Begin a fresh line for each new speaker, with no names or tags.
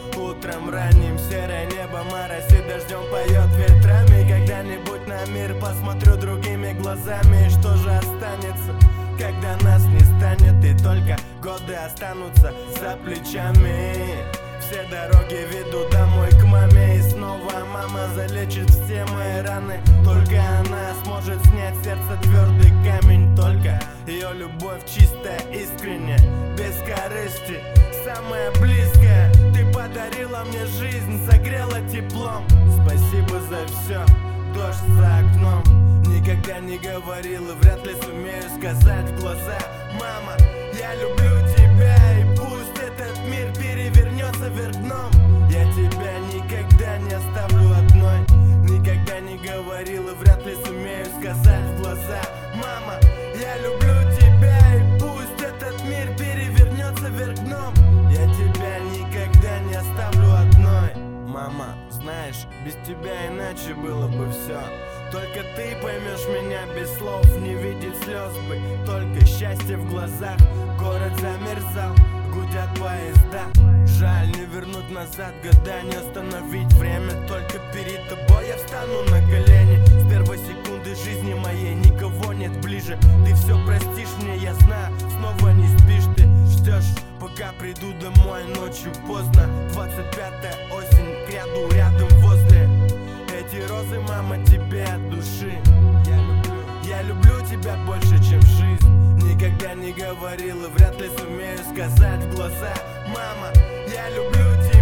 Утром ранним серое небо моросит, дождем поет ветрами. Когда-нибудь на мир посмотрю другими глазами. И что же останется, когда нас не станет, и только годы останутся за плечами? Все дороги ведут домой к маме, и снова мама залечит все мои раны. Только она сможет снять с сердца твердый камень. Только ее любовь чистая, искренняя, без корысти, самая близкая. Ты подарила мне жизнь, согрела теплом. Спасибо за все, дождь за окном. Никогда не говорил и вряд ли сумею сказать в глаза: мама, я люблю тебя, и пусть этот мир перевернется вверх дном, я тебя никогда не оставлю одной. Никогда не говорил и вряд ли сумею сказать в глаза: мама, я люблю тебя, и пусть этот мир перевернется вверх дном, я тебя никогда не оставлю одной. Мама, знаешь, без тебя иначе было бы все. Только ты поймешь меня, без слов не видеть слез бы. Только счастье в глазах, город замерзал, гудят поезда. Жаль, не вернуть назад года, не остановить время. Только перед тобой я встану на колени. С первой секунды жизни моей никого нет ближе. Ты все простишь мне, я знаю, снова не спишь. Ты ждешь, пока приду домой ночью поздно. 25-я осень, к ряду рядом возле. Эти розы, мама, тебе от души. Я люблю тебя больше, чем жизнь. Никогда не говорил и вряд ли сумею сказать в глаза: мама, я люблю тебя.